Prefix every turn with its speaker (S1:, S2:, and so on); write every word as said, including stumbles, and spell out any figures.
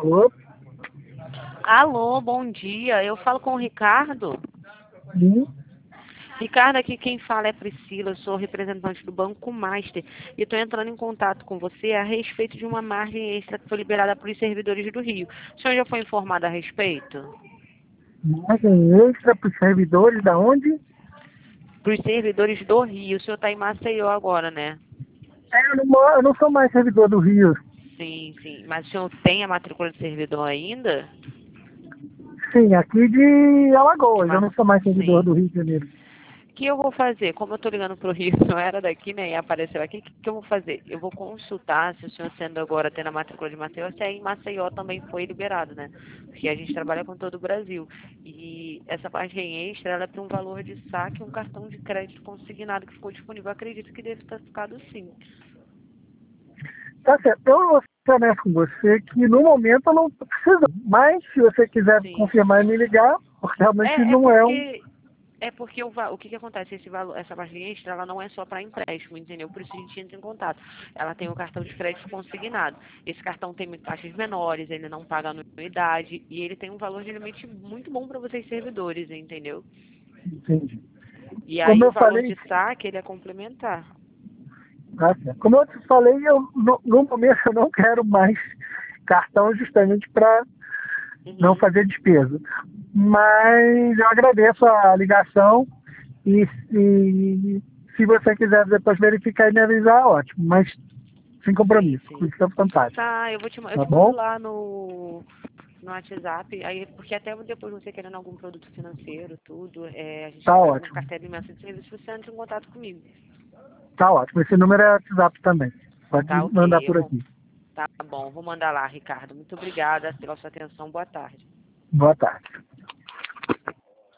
S1: Alô?
S2: Alô, bom dia. Eu falo com o Ricardo.
S1: Sim.
S2: Ricardo, aqui quem fala é Priscila, eu sou representante do Banco Master e estou entrando em contato com você a respeito de uma margem extra que foi liberada para os servidores do Rio. O senhor já foi informado a respeito?
S1: Margem extra para os servidores da onde?
S2: Para os servidores do Rio. O senhor está em Maceió agora, né?
S1: É, eu, não, moro- eu não sou mais servidor do Rio.
S2: Sim, sim. Mas o senhor tem a matrícula de servidor ainda?
S1: Sim, aqui de
S2: De
S1: Alagoas. Eu
S2: Mac...
S1: não sou mais servidor
S2: Sim.
S1: do Rio de Janeiro.
S2: O que eu vou fazer? Como eu estou ligando para o Rio, não era daqui, né? E apareceu aqui, o que, que eu vou fazer? Eu vou consultar se o senhor sendo agora tendo a matrícula de Maceió, se aí em Maceió também foi liberado, né? Porque a gente trabalha com todo o Brasil. E essa margem extra, ela é para um valor de saque, um cartão de crédito consignado que ficou disponível. Eu acredito que deve ter ficado sim.
S1: Tá certo. Eu vou ser honesto com você que no momento eu não tô precisando. Mas se você quiser
S2: Sim.
S1: confirmar e me ligar, porque realmente
S2: É, é
S1: não é um.
S2: porque É porque o, va- o que, que acontece? Esse valor, essa margem extra, ela não é só para empréstimo, entendeu? Por isso a gente entra em contato. Ela tem o cartão de crédito consignado. Esse cartão tem taxas menores, ele não paga anuidade e ele tem um valor de limite muito bom para vocês servidores, entendeu?
S1: Entendi.
S2: E
S1: Como
S2: aí o
S1: eu
S2: valor
S1: falei,
S2: de saque, ele é complementar.
S1: tá certo. Como eu te falei, eu, no, no momento eu não quero mais cartão justamente para não
S2: Uhum.
S1: fazer despesa. Mas eu agradeço a ligação e, e se você quiser depois verificar e me avisar, ótimo. Mas sem
S2: Sim,
S1: compromisso.
S2: sim.
S1: Isso é fantástico.
S2: Tá, eu vou te, ma- eu
S1: Tá
S2: te mando
S1: bom?
S2: lá no, no WhatsApp, aí, porque até depois você querendo algum produto financeiro, tudo, é, a gente
S1: Tá
S2: trabalha com
S1: ótimo.
S2: carteira imensa de serviço, você entra em contato comigo.
S1: Tá ótimo. Esse número é WhatsApp também. Pode
S2: Tá
S1: mandar
S2: ok, eu
S1: por
S2: vou.
S1: aqui.
S2: Tá bom, vou mandar lá, Ricardo. Muito obrigada pela sua atenção. Boa tarde.
S1: Boa tarde.